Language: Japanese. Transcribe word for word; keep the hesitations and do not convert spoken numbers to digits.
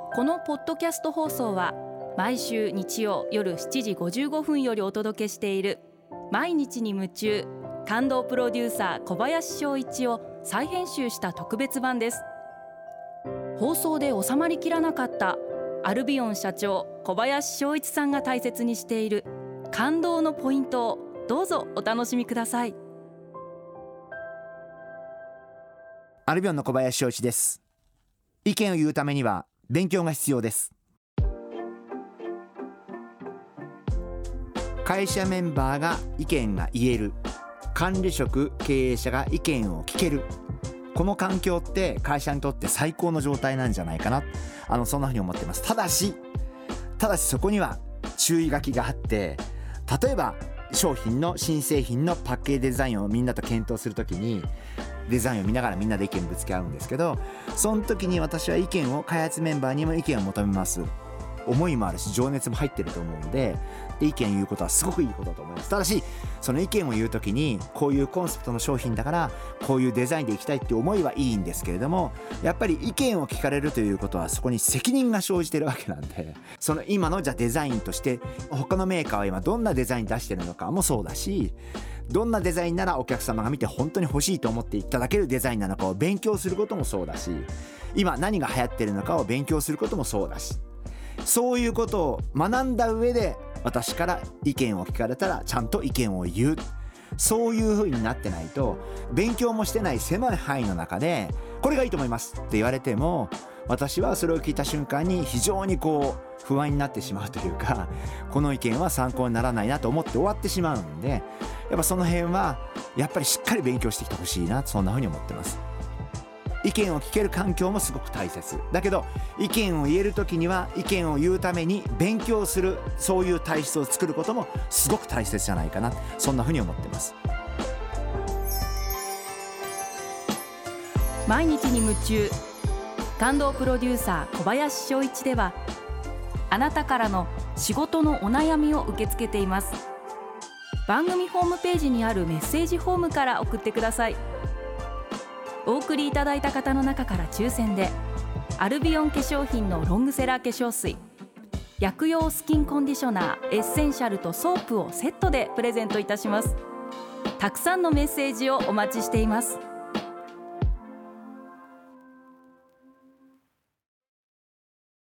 このポッドキャスト放送は毎週日曜夜しちじごじゅうごふんよりお届けしている毎日に夢中感動プロデューサー小林翔一を再編集した特別版です。放送で収まりきらなかったアルビオン社長小林翔一さんが大切にしている感動のポイントをどうぞお楽しみください。 アルビオンの小林翔一です。意見を言うためには勉強が必要です。会社メンバーが意見が言える、管理職経営者が意見を聞ける、この環境って会社にとって最高の状態なんじゃないかな、あのそんなふうに思っています。ただしただしそこには注意書きがあって、例えば商品の新製品のパッケージデザインをみんなと検討するときにデザインを見ながらみんなで意見ぶつけ合うんですけど、その時に私は意見を開発メンバーにも意見を求めます。思いもあるし情熱も入ってると思うので、で意見を言うことはすごくいいことだと思います。ただしその意見を言う時にこういうコンセプトの商品だからこういうデザインでいきたいっていう思いはいいんですけれども、やっぱり意見を聞かれるということはそこに責任が生じてるわけなんで、その今のじゃデザインとして他のメーカーは今どんなデザイン出してるのかもそうだし、どんなデザインならお客様が見て本当に欲しいと思っていただけるデザインなのかを勉強することもそうだし、今何が流行ってるのかを勉強することもそうだし、そういうことを学んだ上で私から意見を聞かれたらちゃんと意見を言う、そういう風になってないと、勉強もしてない狭い範囲の中でこれがいいと思いますって言われても、私はそれを聞いた瞬間に非常にこう不安になってしまうというか、この意見は参考にならないなと思って終わってしまうんで、やっぱその辺はやっぱりしっかり勉強してきてほしいな、そんな風に思ってます。意見を聞ける環境もすごく大切だけど、意見を言える時には意見を言うために勉強する、そういう体質を作ることもすごく大切じゃないかな、そんな風に思ってます。 毎日に夢中感動プロデューサー小林翔一では、あなたからの仕事のお悩みを受け付けています。番組ホームページにあるメッセージフォームから送ってください。お送りいただいた方の中から抽選でアルビオン化粧品のロングセラー化粧水、薬用スキンコンディショナーエッセンシャルとソープをセットでプレゼントいたします。たくさんのメッセージをお待ちしています。